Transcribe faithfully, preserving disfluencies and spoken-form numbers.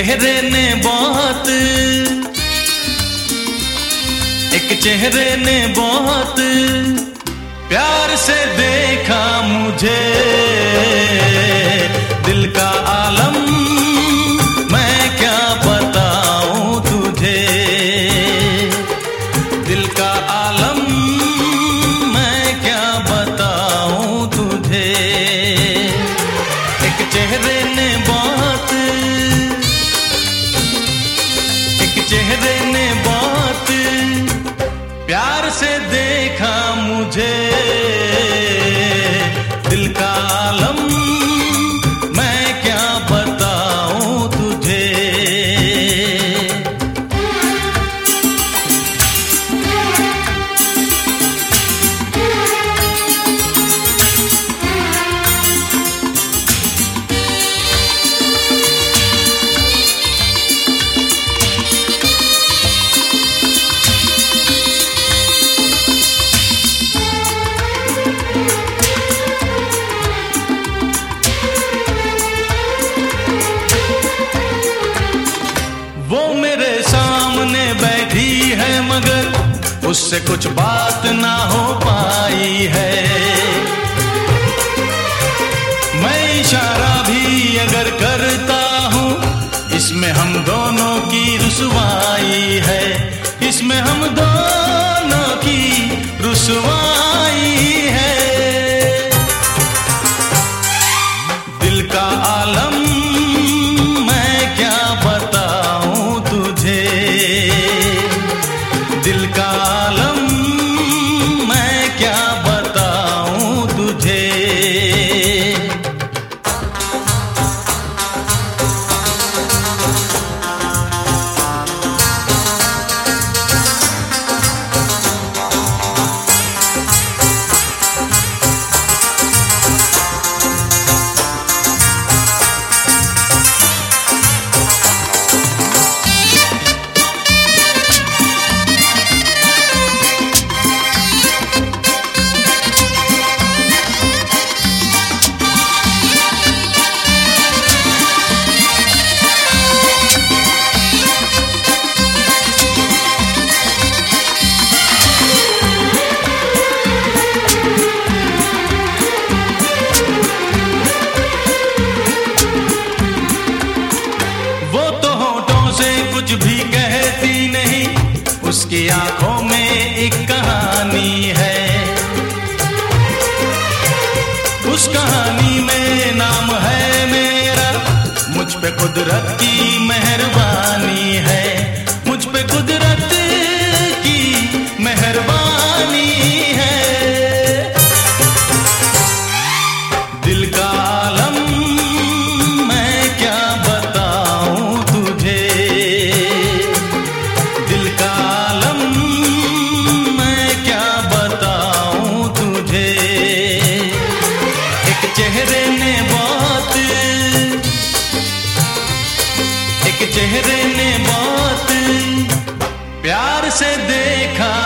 चेहरे ने बहुत एक चेहरे ने बहुत प्यार से देखा मुझे। दिल का आलम मैं क्या बताऊं तुझे, दिल का आलम मैं क्या बताऊं तुझे। एक चेहरे ने बहुत एक चेहरे ने बहुत प्यार से देखा मुझे। दिल का आलम मैं क्या बताऊं तुझे। वो मेरे सामने बैठी है मगर उससे कुछ बात ना हो पाई है। मैं इशारा भी अगर करता हूँ इसमें हम दोनों की रुसवाई है, इसमें हम दोनों की रुसवाई है। दिल का आलम दिल का आलम मैं क्या बताऊं तुझे। कुछ भी कहती नहीं, उसकी आंखों में एक कहानी है। उस कहानी में नाम है मेरा, मुझ पे कुदरत की मेहरबानी है, मुझ पे कुदरत की मेहरबानी है। दिल का आलम मैं क्या बताऊं तुझे, दिल का आलम मैं क्या बताऊं तुझे। एक चेहरे ने बहुत एक चेहरे ने बहुत प्यार से देखा